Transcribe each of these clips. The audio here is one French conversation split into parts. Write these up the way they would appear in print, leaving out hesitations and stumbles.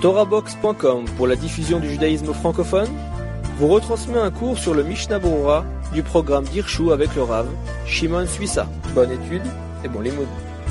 TorahBox.com pour la diffusion du judaïsme francophone vous retransmet un cours sur le Mishnah Berurah du programme d'Hirshu avec le Rav Shimon Suissa. Bonne étude et bon limoud.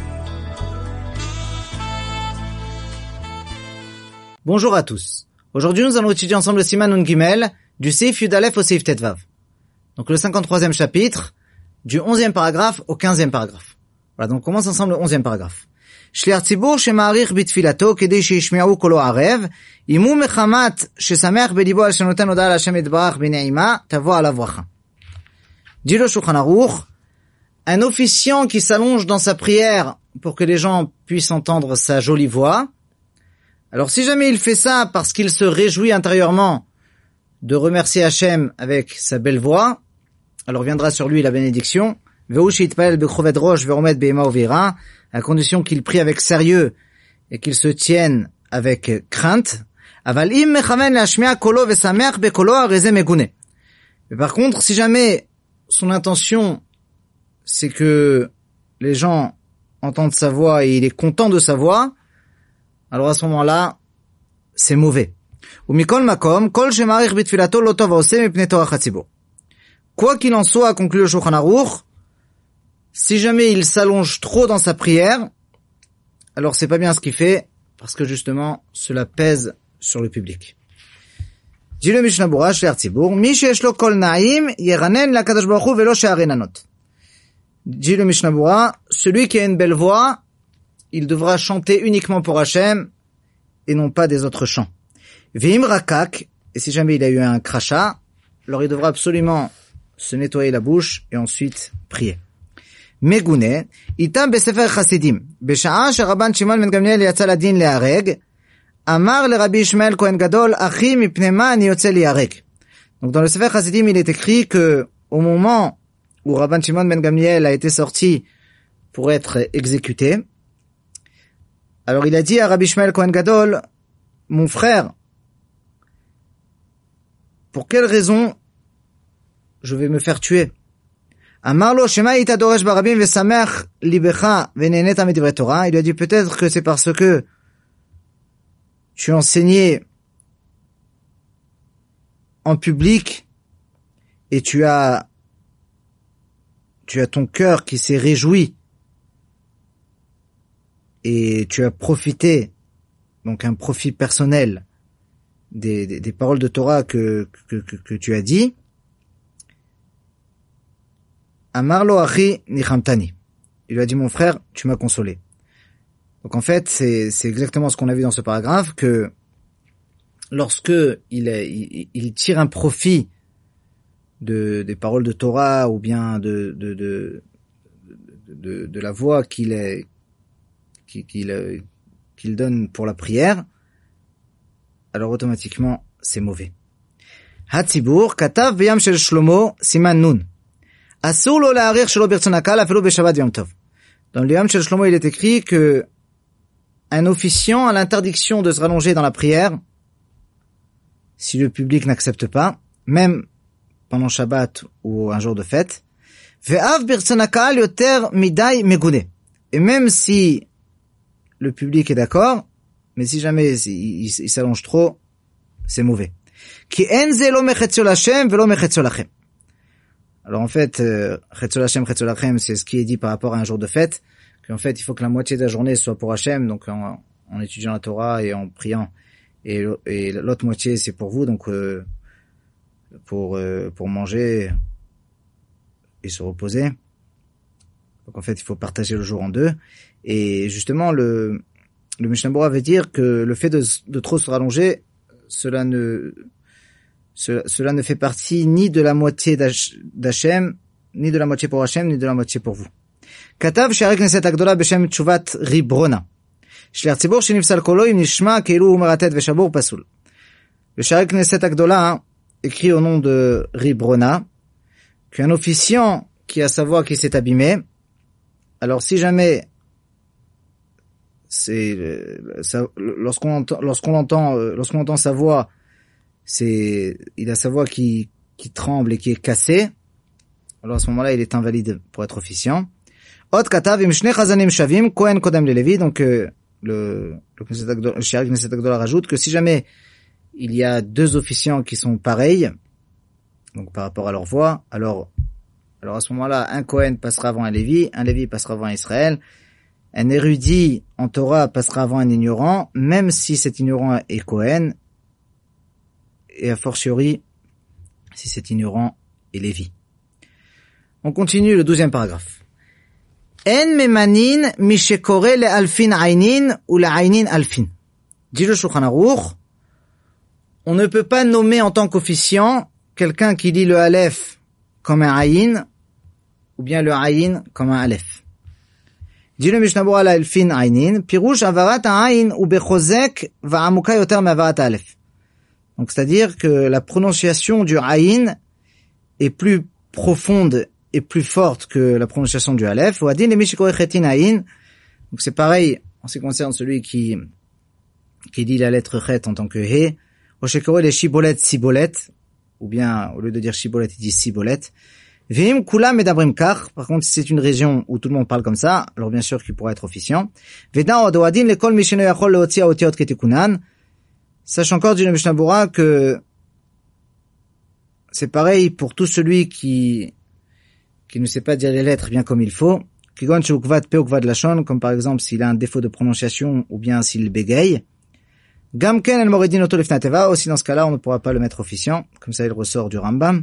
Bonjour à tous. Aujourd'hui, nous allons étudier ensemble le Siman Nun Gimel du Seif Yud Aleph au Seif Tetvav. Donc le 53e chapitre, du 11e paragraphe au 15e paragraphe. Voilà, donc on commence ensemble le 11e paragraphe. שליח ציבור שמעריך בתפילתו כדי שישמעו קולו ערב, אם הוא מחמת ששמח בליבו על שנותן הודעה להשם יתברך בנעימה, תבוא עליו ברכה. Dit le Shulchan Aruch, un officiant qui s'allonge dans sa prière pour que les gens puissent entendre sa jolie voix. Alors si jamais il fait ça parce qu'il se réjouit intérieurement de remercier Hachem avec sa belle voix, alors viendra sur lui la bénédiction. À condition qu'il prie avec sérieux et qu'il se tienne avec crainte. Mais par contre, si jamais son intention, c'est que les gens entendent sa voix et il est content de sa voix, alors à ce moment-là, c'est mauvais. Quoi qu'il en soit, conclut le Shulchan Aruch, si jamais il s'allonge trop dans sa prière, alors c'est pas bien ce qu'il fait, parce que justement, cela pèse sur le public. Dit le Mishnah Berurah, Shliach Tzibur, Mi sheyesh lo kol na'im, yeranen lakadosh baruch hu velo she'arei nanot. Dit le Mishnah Berurah, celui qui a une belle voix, il devra chanter uniquement pour Hachem, et non pas des autres chants. V'im rakak, et si jamais il a eu un crachat, alors il devra absolument se nettoyer la bouche, et ensuite prier. מגונה, איתם בספר חסידים, בשעה שרבן שמעון בן גמליאל יצא לדין להרג, אמר לרבי ישמעאל כהן גדול, אחי מפני מה אני יוצא להיהרג. Donc dans le Sefer Chassidim, il est écrit que au moment où Rabban Shimon ben Gamliel a été sorti pour être exécuté, alors il a dit à Rabbi Yishmael Kohen Gadol, mon frère, pour quelle raison je vais me faire tuer? Amarlo shema ita doresh barabim vesamech libecha veneneta midvrei Torah. Il lui a dit peut-être que c'est parce que tu enseignais en public et tu as ton cœur qui s'est réjoui et tu as profité, donc un profit personnel des paroles de Torah que tu as dit. Amarlo achi nichamtani. Il lui a dit, mon frère, tu m'as consolé. Donc en fait, c'est exactement ce qu'on a vu dans ce paragraphe, que lorsque il tire un profit des paroles de Torah ou bien de la voix qu'il donne pour la prière, alors automatiquement c'est mauvais. Hatzibur katav b'yam shel Shlomo siman nun. Asur lo la'arir shelo birtzon hakal afilo b'shabbat yom tov. Dans le Yom shel Shlomo, il est écrit que un officiant a l'interdiction de se rallonger dans la prière si le public n'accepte pas, même pendant Shabbat ou un jour de fête. Ve'av birtzon hakal yoter midai megune. Et même si le public est d'accord, mais si jamais il s'allonge trop, c'est mauvais. Ki en ze lo mechetzio l'Hashem velo mechetzio lachem. Alors en fait, Chetzol Hashem, Chetzol Lachem, c'est ce qui est dit par rapport à un jour de fête, qu'en fait il faut que la moitié de la journée soit pour Hashem, donc en étudiant la Torah et en priant, et l'autre moitié c'est pour vous, donc pour manger et se reposer. Donc en fait il faut partager le jour en deux, et justement le Mishnah Berurah veut dire que le fait de trop se rallonger, cela ne fait partie ni de la moitié d'Hachem, ni de la moitié pour Hachem, ni de la moitié pour vous. Katav she'arei knesset agdola b'shem tshuvat ribrona. Shliach tzibur shenifsal kolo im nishma keilu hu meratet veshabur pasul. Le she'arei knesset agdola écrit au nom de Ribrona qu'un officiant qui a sa voix qui s'est abîmée, alors si jamais lorsqu'on entend sa voix, il a sa voix qui tremble et qui est cassée, alors à ce moment-là, il est invalide pour être officiant. Ot katav im shnei chazanim shavim kohen kodem lelevi, donc le Shiari Knesset Agdola rajoute que si jamais il y a deux officiants qui sont pareils, donc par rapport à leur voix, alors à ce moment-là, un Kohen passera avant un Lévi passera avant un Israël, un érudit en Torah passera avant un ignorant, même si cet ignorant est Kohen, et a fortiori, si cet ignorant est Lévi. On continue le 12e paragraphe. En memanin mishekore le alfin aynin ou le aynin alfin. Dit le Shulchan Aruch, on ne peut pas nommer en tant qu'officiant quelqu'un qui lit le Aleph comme un ayin, ou bien le ayin comme un Aleph. Dit le Mishnah Berurah la alfin aynin, pirouche avarat ayin ou bechozek va amuka yoter m'avarat Aleph. Donc c'est-à-dire que la prononciation du ayin est plus profonde et plus forte que la prononciation du Aleph. Donc c'est pareil en ce qui concerne celui qui dit la lettre Chet en tant que He. Les Shibolet, Sibolet, ou bien au lieu de dire Shibolet, il dit Sibolet. Vim Kula Medabrim Kach. Par contre, si c'est une région où tout le monde parle comme ça, alors bien sûr qu'il pourra être officiant. Vedan Odoadin lekol misheno yachol leotzi haotiot ketikunan. Sache encore du Mishnah Berurah que c'est pareil pour tout celui qui ne sait pas dire les lettres bien comme il faut, comme par exemple s'il a un défaut de prononciation ou bien s'il bégaye. Gamken el moredin oto lefnei hateva, aussi dans ce cas-là on ne pourra pas le mettre officiant, comme ça il ressort du Rambam.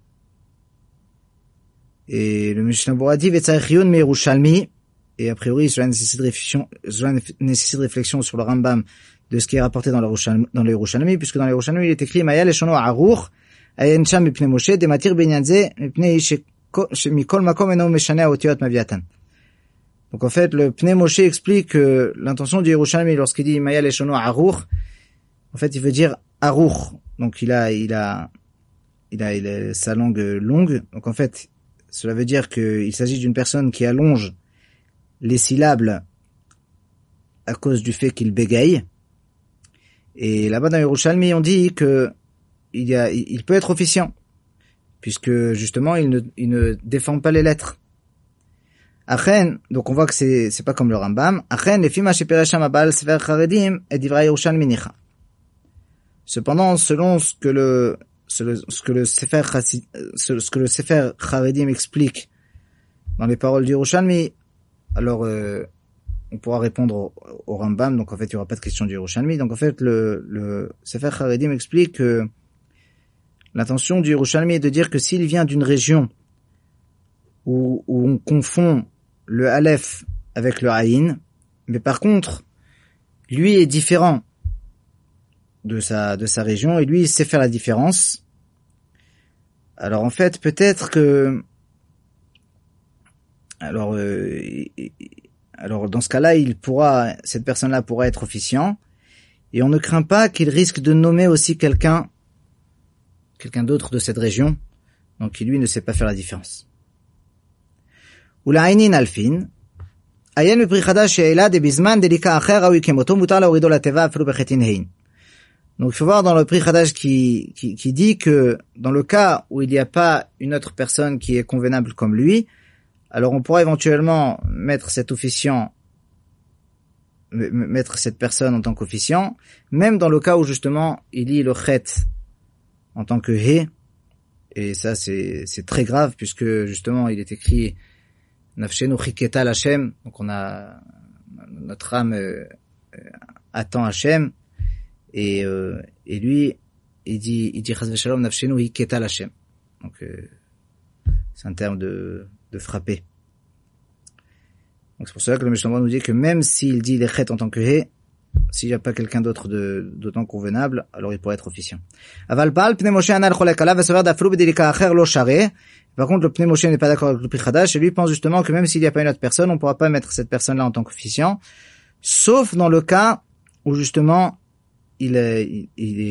Et le Mishnah Berurah dit vetzarich iyun meYerushalmi, et a priori cela nécessite réflexion sur le Rambam de ce qui est rapporté dans le Yerushalmi, puisque dans le Yerushalmi il est écrit Maya leshono aruch ayen sham mipnei Moshe dematir binyan ze mipnei mikol makom eno meshane haotiot maviatan. Donc en fait le Pnei Moshe explique que l'intention du Yerushalmi lorsqu'il dit Maya leshono aruch, en fait il veut dire aruch, donc il a sa langue longue, donc en fait cela veut dire qu'il s'agit d'une personne qui allonge les syllabes à cause du fait qu'il bégaye. Et là-bas dans Yerushalmi, on dit que il peut être officiant, puisque justement il ne défend pas les lettres. Achen, donc on voit que c'est pas comme le Rambam. Achen lefima sheperesham abal sefer charedim et divrei Yerushalmi nicha. Cependant, selon ce que le sefer charedim explique dans les paroles du Yerushalmi, alors on pourra répondre au Rambam, donc en fait il y aura pas de question du Yerushalmi. Donc en fait le Sefer Charedim explique que l'intention du Yerushalmi est de dire que s'il vient d'une région où on confond le Aleph avec le Ayin, mais par contre lui est différent de sa région et lui il sait faire la différence, alors en fait peut-être que alors dans ce cas-là, cette personne-là pourra être officiant, et on ne craint pas qu'il risque de nommer aussi quelqu'un d'autre de cette région, donc qui lui ne sait pas faire la différence. Ulainin alfin, ayen mepri chadash she'ela de bizman delika acher raoui kemoto mutar laorido lateva afelu bechetin hein. Donc il faut voir dans le Pri Chadash qui dit que dans le cas où il n'y a pas une autre personne qui est convenable comme lui, alors on pourra éventuellement mettre cette personne en tant qu'officiant, même dans le cas où justement il lit le Chet en tant que He, et ça c'est très grave puisque justement il est écrit Nafshenu chiketa l'Hashem, donc on a notre âme attend Hachem, et lui il dit Chas v'Shalom Nafshenu chiketa l'Hashem, donc c'est un terme de frapper. Donc c'est pour cela que le Mishnah nous dit que même s'il dit les chet en tant que He, s'il n'y a pas quelqu'un d'autre d'autant convenable, alors il pourrait être officiant. Aval Baal Pnei Moshe anal cholek alav vesover d'aflu b'delika acher lo share. Par contre, le Pnei Moshe n'est pas d'accord avec le Pri Chadash et lui pense justement que même s'il n'y a pas une autre personne, on ne pourra pas mettre cette personne-là en tant qu'officiant, sauf dans le cas où justement il est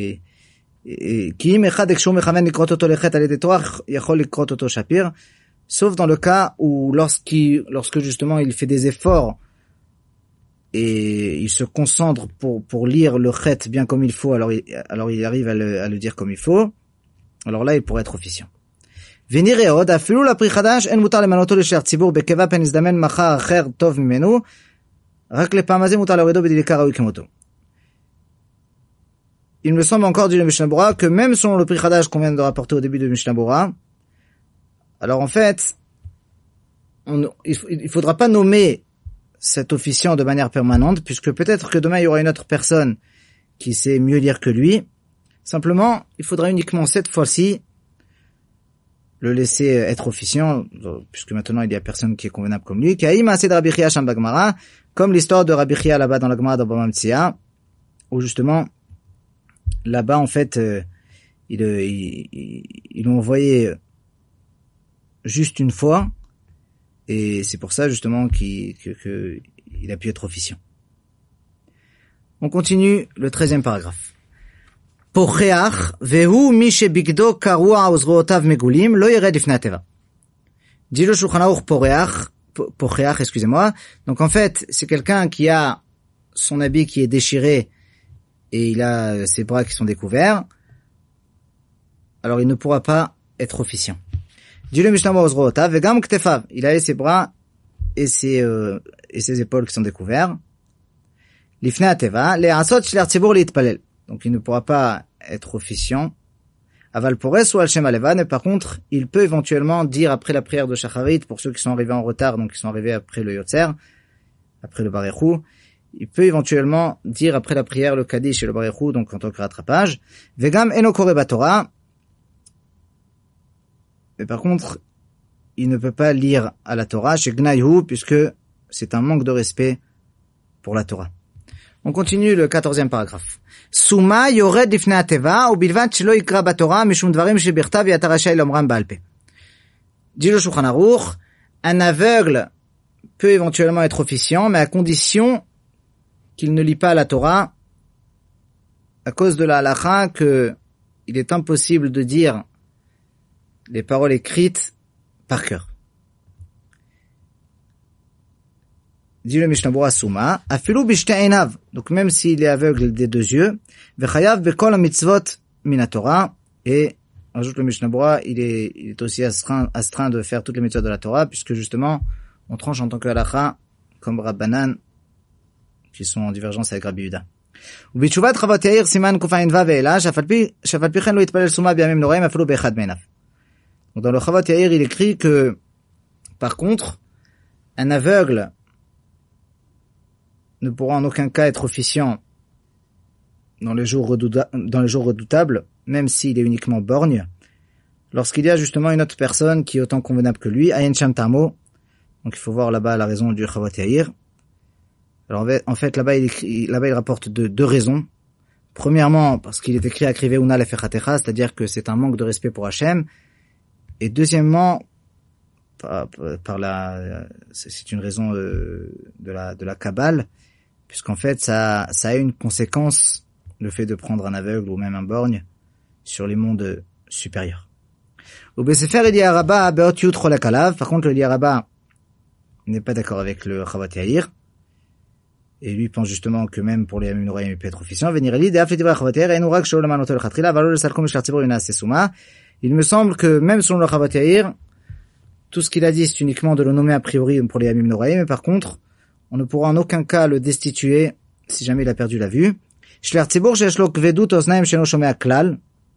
ki echad ekshur mechaven likrot oto lechet al yedei torah yachol likrot oto shapir. Sauf dans le cas où lorsque justement il fait des efforts et il se concentre pour lire le chet bien comme il faut, alors il arrive à le dire comme il faut, alors là il pourrait être officiant. ונראה עוד, אפילו לפרי חדש אין מותר למנותו לשליח ציבור בקבע פן יזדמן מחר אחר טוב ממנו, Il me semble encore, dit le Mishnah Bora, que même selon le prix Khadash qu'on vient de rapporter au début de Mishnah Bora, alors en fait, il faudra pas nommer cet officiant de manière permanente, puisque peut-être que demain il y aura une autre personne qui sait mieux lire que lui. Simplement, il faudra uniquement cette fois-ci le laisser être officiant, puisque maintenant il y a personne qui est convenable comme lui. Comme l'histoire de Rabbi Chia là-bas dans la Gemara d'Abba Mamtsia, où justement, là-bas en fait, ils l'ont envoyé juste une fois, et c'est pour ça justement qu'il a pu être officiant. On continue le 13e paragraphe. Pocheach vehu mi shebigdo karua uzrotav megulim lo yered lifnei hateva. Dit le Shulchan Aruch Pocheach, excusez-moi. Donc en fait, c'est quelqu'un qui a son habit qui est déchiré et il a ses bras qui sont découverts. Alors il ne pourra pas être officiant. Dit le Mishnah uzrotav vegam ktefav. Il a ses bras et ses épaules qui sont découverts. Lifnei hateva le'asot shler tzibur li'itpalel. Donc il ne pourra pas être officiant. Aval pores ou al shem alevan, mais par contre, il peut éventuellement dire après la prière de Shacharit, pour ceux qui sont arrivés en retard, donc qui sont arrivés après le Yotzer, après le Barechou, il peut éventuellement dire après la prière le Kaddish et le Barechou, donc en tant que rattrapage. Vegam eno kore batora. Mais par contre, il ne peut pas lire à la Torah chez Gnayhu, puisque c'est un manque de respect pour la Torah. On continue le 14e paragraphe. Suma yored lifnei hateva ubilvad shelo yikra batorah mishum dvarim shebichtav yata rashay lomram ba'al peh. Dit le Shulchan Aruch, un aveugle peut éventuellement être officiant, mais à condition qu'il ne lit pas la Torah, à cause de la halacha que il est impossible de dire les paroles écrites par cœur. Dit le Mishnah Bora Suma, afilu b'shtei einav, donc même s'il est aveugle des deux yeux, v'chayav b'kol mitzvot min Torah, et ajoute le Mishnah Bora, il est aussi astreint de faire toutes les mitzvot de la Torah, puisque justement on tranche en tant que halacha comme Rabbanan, qui sont en divergence avec Rabbi Yehuda. Ubitchuvat Chavot Yair siman kufayin vav ve'ela, shafal pi chen lo yitpalel Suma b'yamim noraim afilu b'echad meinav. Donc dans le Chavot Yair, il écrit que par contre un aveugle ne pourra en aucun cas être officiant dans les jours redoutables, même s'il est uniquement borgne, lorsqu'il y a justement une autre personne qui est autant convenable que lui, Ayen Sham Tamo. Donc il faut voir là-bas la raison du Chavot Yair. Alors en fait là-bas il rapporte deux raisons. Premièrement, parce qu'il est écrit à Kriveuna lefechatecha, c'est-à-dire que c'est un manque de respect pour Hachem. Et deuxièmement, c'est une raison de la Kabbale, puisqu'en fait ça a une conséquence, le fait de prendre un aveugle ou même un borgne sur les mondes supérieurs. Au Besefer Eliyahu Rabbah beot yud cholak alav. Par contre, le Eliyahu Rabbah n'est pas d'accord avec le Chavot Yair, et lui pense justement que même pour les Yamim Noraim il peut être officiant. Venir eli de'af lidvrei Chavot Yair enu rak shelo lemanoto lechatchila v'alo lesalko mishlar tzibur yinaseh suma. Il me semble que même selon le Chavot Yair, tout ce qu'il a dit, c'est uniquement de le nommer a priori pour les Yamim Noraim, mais par contre, on ne pourra en aucun cas le destituer si jamais il a perdu la vue. Shler tzibur sheyesh lo kvedut oznaim she'eno shomea klal.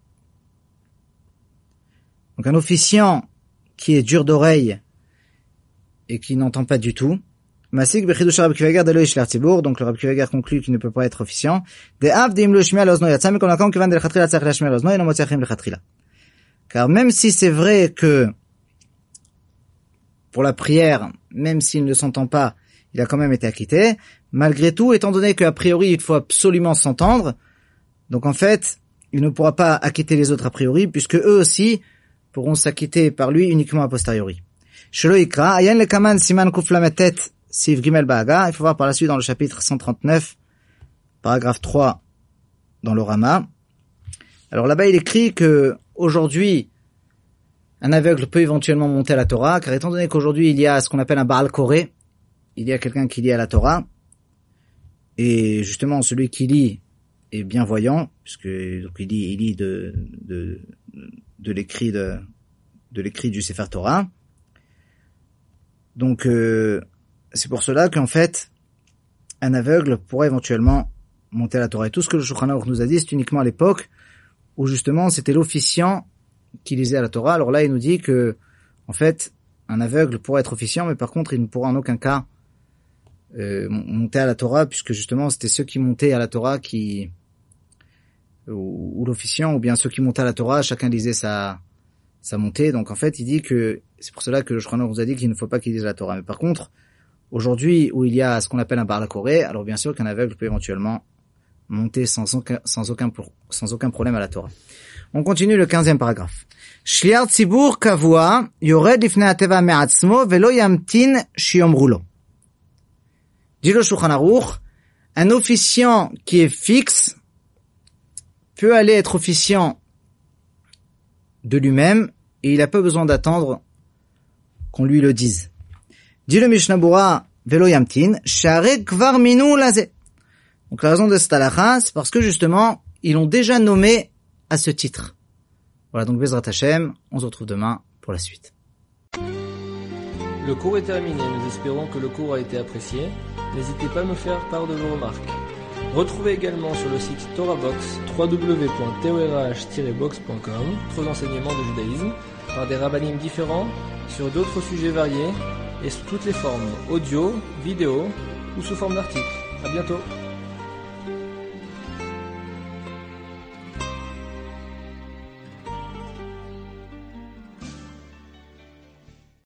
Donc un officiant qui est dur d'oreille et qui n'entend pas du tout. Masik bechidush Rabbi Akiva Eiger d'elo shler tzibur. Donc le Rabbi Akiva Eiger conclut qu'il ne peut pas être officiant. De'av de'im lo yishmi'a le'ozno yatsa mikol makom kivan de'lechatchila tzarich lashmi'a le'ozno eno motzi achim lechatchila. Car même si c'est vrai que pour la prière, même s'il ne s'entend pas, il a quand même été acquitté. Malgré tout, étant donné qu'a priori, il faut absolument s'entendre, donc en fait, il ne pourra pas acquitter les autres a priori, puisque eux aussi pourront s'acquitter par lui uniquement a posteriori. Shelo Ikra, Ayen le Kaman Siman Kuflametet Siv Gimel Baaga. Il faut voir par la suite dans le chapitre 139, paragraphe 3, dans le Rama. Alors là-bas, il écrit que aujourd'hui, un aveugle peut éventuellement monter à la Torah, car étant donné qu'aujourd'hui il y a ce qu'on appelle un Baal Koré, il y a quelqu'un qui lit à la Torah, et justement celui qui lit est bien voyant, puisque donc il lit de l'écrit du Sefer Torah. Donc c'est pour cela qu'en fait un aveugle pourrait éventuellement monter à la Torah. Et tout ce que le Shulchan Aruch nous a dit, c'est uniquement à l'époque où justement c'était l'officiant qui lisait à la Torah. Alors là, il nous dit que, en fait, un aveugle pourrait être officiant, mais par contre, il ne pourra en aucun cas monter à la Torah, puisque justement, c'était ceux qui montaient à la Torah ou l'officiant, ou bien ceux qui montaient à la Torah, chacun lisait sa montée. Donc en fait, il dit que c'est pour cela que le Shulchan Aruch nous a dit qu'il ne faut pas qu'il lise la Torah. Mais par contre, aujourd'hui, où il y a ce qu'on appelle un bar la Corée, alors bien sûr qu'un aveugle peut éventuellement monter sans aucun problème à la Torah. On continue le 15e paragraphe. Shliar tzibur kavua yored lifnei hateva me'atzmo velo yamtin sheyomru lo. Dit le Shulchan Aruch, un officiant qui est fixe peut aller être officiant de lui-même et il n'a pas besoin d'attendre qu'on lui le dise. Dit le Mishnah Berurah velo yamtin share kvar minu laze. Donc la raison de cette halakha, c'est parce que justement, ils l'ont déjà nommé à ce titre. Voilà, donc Bezrat Hashem, on se retrouve demain pour la suite. Le cours est terminé, nous espérons que le cours a été apprécié. N'hésitez pas à me faire part de vos remarques. Retrouvez également sur le site TorahBox www.torah-box.com d'autres enseignements de judaïsme par des rabbinim différents sur d'autres sujets variés et sous toutes les formes, audio, vidéo ou sous forme d'articles. À bientôt.